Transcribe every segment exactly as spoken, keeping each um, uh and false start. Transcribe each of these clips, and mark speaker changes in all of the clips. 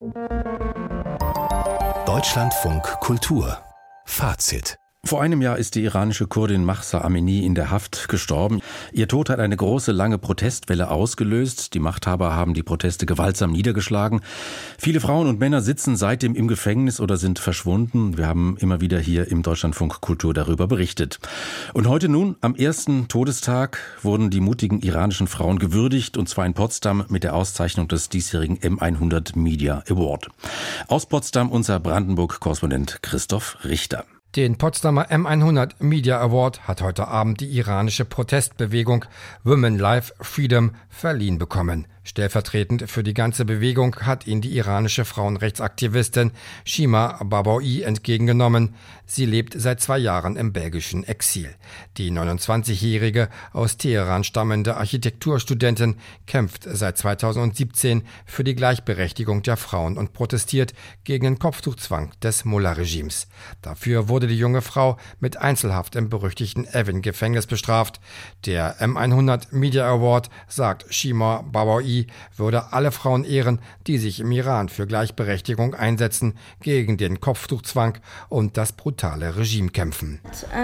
Speaker 1: Deutschlandfunk Kultur. Fazit.
Speaker 2: Vor einem Jahr ist die iranische Kurdin Mahsa Amini in der Haft gestorben. Ihr Tod hat eine große, lange Protestwelle ausgelöst. Die Machthaber haben die Proteste gewaltsam niedergeschlagen. Viele Frauen und Männer sitzen seitdem im Gefängnis oder sind verschwunden. Wir haben immer wieder hier im Deutschlandfunk Kultur darüber berichtet. Und heute nun, am ersten Todestag, wurden die mutigen iranischen Frauen gewürdigt, und zwar in Potsdam mit der Auszeichnung des diesjährigen M hundert Media Award. Aus Potsdam unser Brandenburg-Korrespondent Christoph Richter.
Speaker 3: Den Potsdamer M hundert Media Award hat heute Abend die iranische Protestbewegung Women Life Freedom verliehen bekommen. Stellvertretend für die ganze Bewegung hat ihn die iranische Frauenrechtsaktivistin Shima Baboui entgegengenommen. Sie lebt seit zwei Jahren im belgischen Exil. Die neunundzwanzigjährige aus Teheran stammende Architekturstudentin kämpft seit zweitausendsiebzehn für die Gleichberechtigung der Frauen und protestiert gegen den Kopftuchzwang des Mullah-Regimes. Dafür wurde die junge Frau mit Einzelhaft im berüchtigten Evin-Gefängnis bestraft. Der M hundert Media Award, sagt Shima Baboui, würde alle Frauen ehren, die sich im Iran für Gleichberechtigung einsetzen, gegen den Kopftuchzwang und das brutale Regime kämpfen.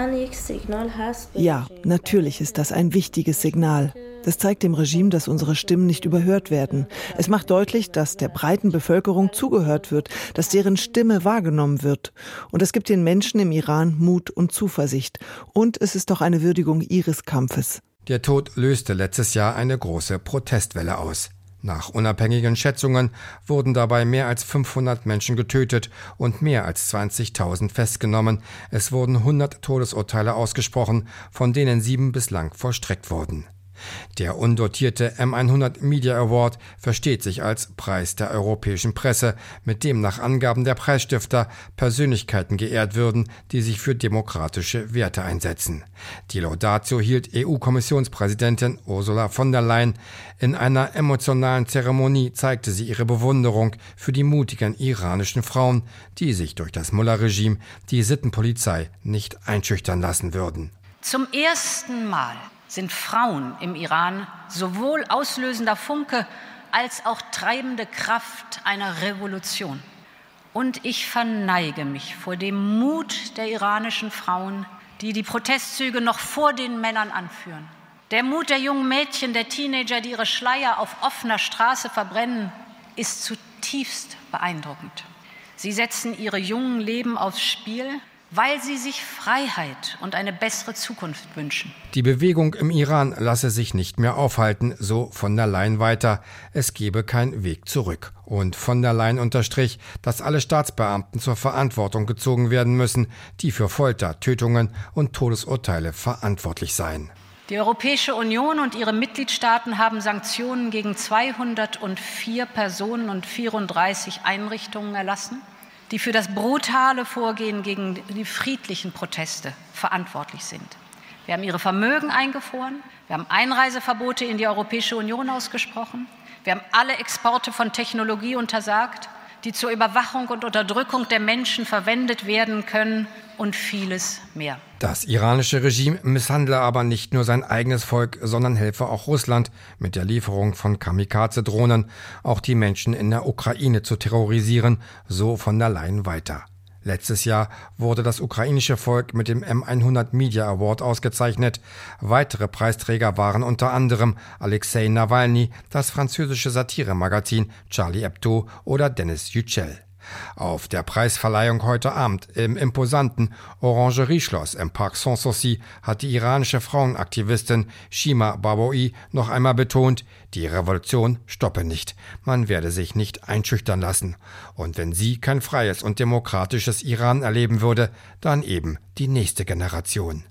Speaker 4: Ja, natürlich ist das ein wichtiges Signal. Das zeigt dem Regime, dass unsere Stimmen nicht überhört werden. Es macht deutlich, dass der breiten Bevölkerung zugehört wird, dass deren Stimme wahrgenommen wird. Und es gibt den Menschen im Iran Mut und Zuversicht. Und es ist doch eine Würdigung ihres Kampfes.
Speaker 3: Der Tod löste letztes Jahr eine große Protestwelle aus. Nach unabhängigen Schätzungen wurden dabei mehr als fünfhundert Menschen getötet und mehr als zwanzigtausend festgenommen. Es wurden hundert Todesurteile ausgesprochen, von denen sieben bislang vollstreckt wurden. Der undotierte M hundert Media Award versteht sich als Preis der europäischen Presse, mit dem nach Angaben der Preisstifter Persönlichkeiten geehrt würden, die sich für demokratische Werte einsetzen. Die Laudatio hielt E U-Kommissionspräsidentin Ursula von der Leyen. In einer emotionalen Zeremonie zeigte sie ihre Bewunderung für die mutigen iranischen Frauen, die sich durch das Mullah-Regime, die Sittenpolizei, nicht einschüchtern lassen würden.
Speaker 5: Zum ersten Mal sind Frauen im Iran sowohl auslösender Funke als auch treibende Kraft einer Revolution. Und ich verneige mich vor dem Mut der iranischen Frauen, die die Protestzüge noch vor den Männern anführen. Der Mut der jungen Mädchen, der Teenager, die ihre Schleier auf offener Straße verbrennen, ist zutiefst beeindruckend. Sie setzen ihre jungen Leben aufs Spiel, weil sie sich Freiheit und eine bessere Zukunft wünschen.
Speaker 3: Die Bewegung im Iran lasse sich nicht mehr aufhalten, so von der Leyen weiter. Es gebe keinen Weg zurück. Und von der Leyen unterstrich, dass alle Staatsbeamten zur Verantwortung gezogen werden müssen, die für Folter, Tötungen und Todesurteile verantwortlich seien.
Speaker 5: Die Europäische Union und ihre Mitgliedstaaten haben Sanktionen gegen zweihundertvier Personen und vierunddreißig Einrichtungen erlassen, die für das brutale Vorgehen gegen die friedlichen Proteste verantwortlich sind. Wir haben ihre Vermögen eingefroren, wir haben Einreiseverbote in die Europäische Union ausgesprochen, wir haben alle Exporte von Technologie untersagt, die zur Überwachung und Unterdrückung der Menschen verwendet werden können, und vieles mehr.
Speaker 3: Das iranische Regime misshandle aber nicht nur sein eigenes Volk, sondern helfe auch Russland mit der Lieferung von Kamikaze-Drohnen, auch die Menschen in der Ukraine zu terrorisieren, so von der Leyen weiter. Letztes Jahr wurde das ukrainische Volk mit dem M hundert Media Award ausgezeichnet. Weitere Preisträger waren unter anderem Alexei Nawalny, das französische Satiremagazin Charlie Hebdo oder Denis Yücel. Auf der Preisverleihung heute Abend im imposanten Orangerieschloss im Parc Sanssouci hat die iranische Frauenaktivistin Shima Baboui noch einmal betont, die Revolution stoppe nicht. Man werde sich nicht einschüchtern lassen. Und wenn sie kein freies und demokratisches Iran erleben würde, dann eben die nächste Generation.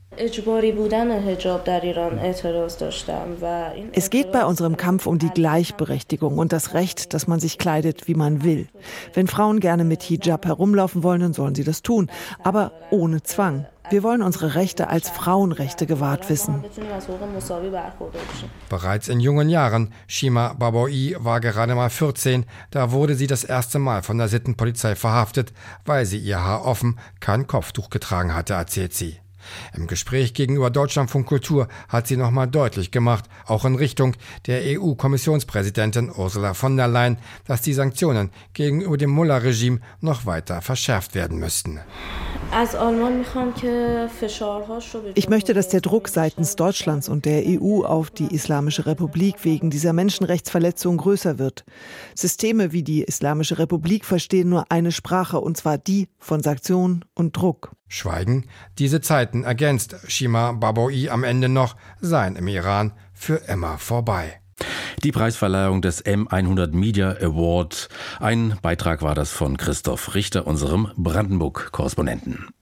Speaker 4: Es geht bei unserem Kampf um die Gleichberechtigung und das Recht, dass man sich kleidet, wie man will. Wenn Frauen gerne mit Hijab herumlaufen wollen, dann sollen sie das tun, aber ohne Zwang. Wir wollen unsere Rechte als Frauenrechte gewahrt wissen.
Speaker 3: Bereits in jungen Jahren, Shima Baboui war gerade mal vierzehn, da wurde sie das erste Mal von der Sittenpolizei verhaftet, weil sie ihr Haar offen, kein Kopftuch getragen hatte, erzählt sie. Im Gespräch gegenüber Deutschlandfunk Kultur hat sie nochmal deutlich gemacht, auch in Richtung der E U-Kommissionspräsidentin Ursula von der Leyen, dass die Sanktionen gegenüber dem Mullah-Regime noch weiter verschärft werden müssten.
Speaker 4: Ich möchte, dass der Druck seitens Deutschlands und der E U auf die Islamische Republik wegen dieser Menschenrechtsverletzungen größer wird. Systeme wie die Islamische Republik verstehen nur eine Sprache, und zwar die von Sanktionen und Druck.
Speaker 3: Schweigen, diese Zeiten, ergänzt Shima Baboui am Ende noch, seien im Iran für immer vorbei.
Speaker 2: Die Preisverleihung des M hundert Media Award. Ein Beitrag war das von Christoph Richter, unserem Brandenburg-Korrespondenten.